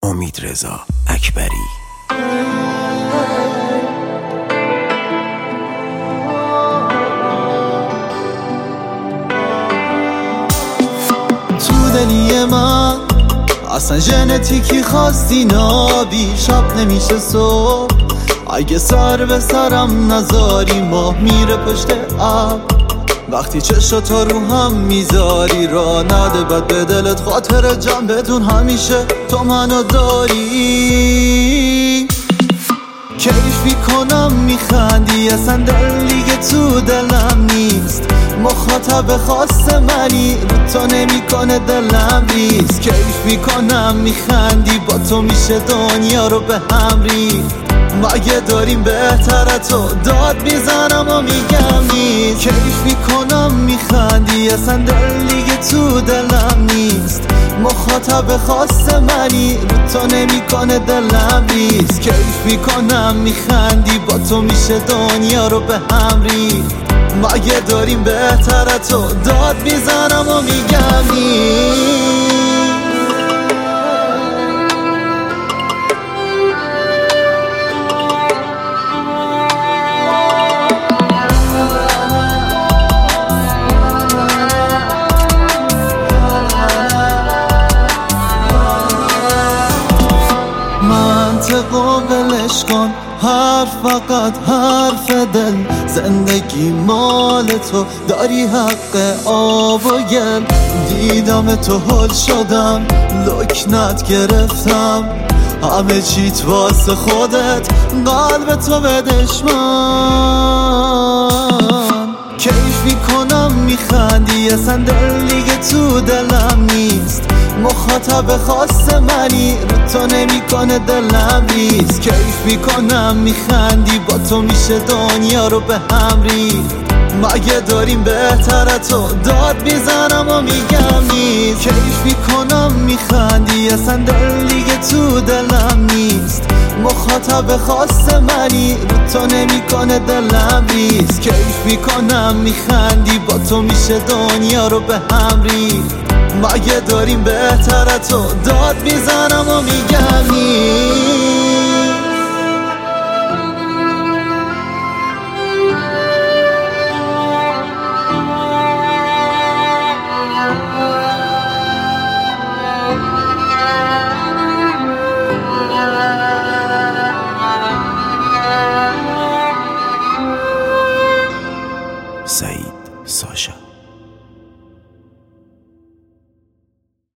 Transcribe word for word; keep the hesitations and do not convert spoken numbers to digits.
امیدرضا اکبری. تو دلی من اصلا ژنتیکی خواستی نابی، شب نمیشه صبح اگه سر به سرم نذاری، ماه میره پشت ابر وقتی چشاتا رو هم میذاری، را نده بد به دلت خاطر جمع بدون همیشه تو منو داری. کیف میکنم میخندی، اصلا دل دیگه تو دلم نیست، مخاطب خاص منی، رو تو نمیکنه دلم ریز. کیف میکنم میخندی، با تو میشه دنیا رو به هم ریخت، مگه داریم بهتره تو داد میزنم و میگم نیست. کیف میکنم میخندی، اصلا دل دیگه تو دلم نیست، مخاطب خاص منی، رو تو نمیکنه دلم ریز. کیف میکنم میخندی، با تو میشه دنیا رو به هم ریخت، مگه داریم بهتره تو داد میزنم و میگم نیست. منطقو بلش کن، حرف فقط حرف دل، زندگی مال تو، داری حق آب و گل. دیدم تو حل شدم، لکنت گرفتم، همه چیت واسه خودت، قلب تو بدش من. کیف میکنم میخندی، اصلا دل دیگه تو دلم نیست، مخاطب خاص منی، رو تو نمیکنه دلم ریز. کیف میکنم میخندی، با تو میشه دنیا رو به هم ریخت، مگه داریم بهتره تو داد میزنم و میگم نیست. کیف میکنم میخندی، اصلا دل دیگه تو دلم نیست، مخاطب خاص منی، رو تو نمیکنه دلم ریز. کیف میکنم میخندی، با تو میشه دنیا رو به هم ریخت، مگه داریم بهتره تو داد میزنم و میگم نیست.